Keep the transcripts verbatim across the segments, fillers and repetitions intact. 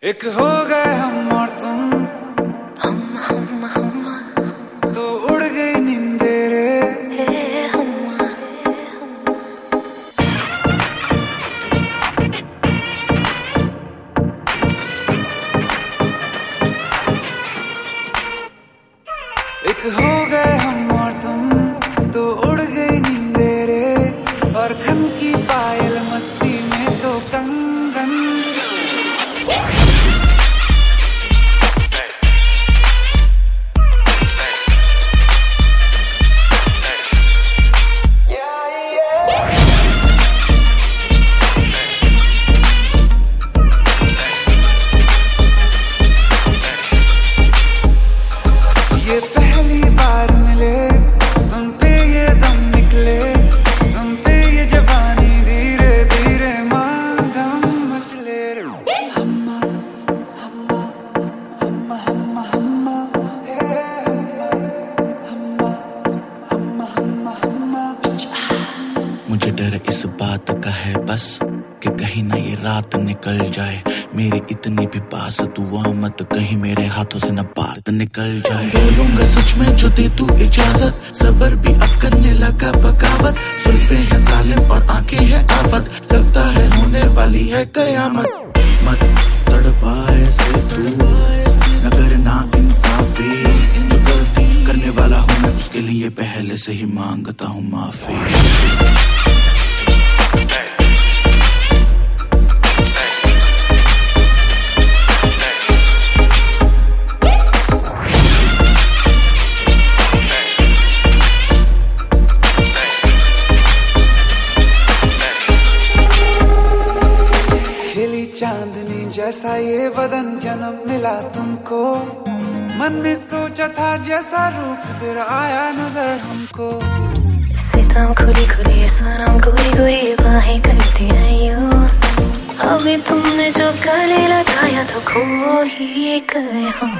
एक हो गए हम और तुम, हम हम हम तो उड़ गई नींदे रे। हे हम एक हो गए हम और तुम, तो उड़ गई नींदे रे। और खन की पायल मस्ती में तो कंगन। ये पहली बार मिले, तुम पे ये दम निकले, तुम पे ये जवानी धीरे धीरे मांगम मचले रे। हम्मा हम्मा हम्मा हम्मा हम्मा हे हम्मा हम्मा हम्मा हम्मा हम्मा। मुझे डर इस बात का है बस कि कहीं ना ये रात निकल जाए मेरे इतनी भी पास। दुआ मत कहीं मेरे हाथों से न बात निकल जाए। बोलूंगा सच में जो दे तू इजाजत, सबर भी अब करने लगा बगावत। सुल्फे हैं जालिम और आंखें हैं आफत, लगता है होने वाली है कयामत। मत तड़पाए से तू न करना इंसाफी, जो गलती करने वाला हूँ मैं उसके लिए पहले से ही मांगता हूँ माफी। चांदनी जैसा ये बदन जन्म मिला तुमको, मन में सोचा था जैसा रूप तेरा आया नजर हमको। सितम खुली खुली सनम गोरी गोरी बाहें करती रही हो। अभी तुमने जो गले लगाया तो खो ही गए हम।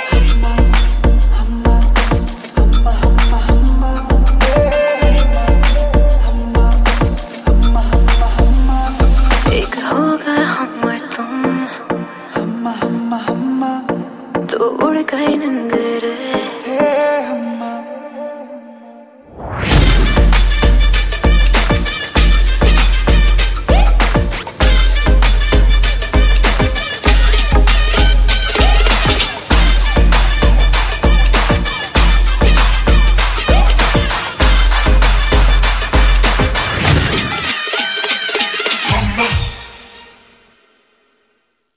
एक हो गए हम और तुम, हम्मा हम्मा हम्मा, तो उड़ गए नींद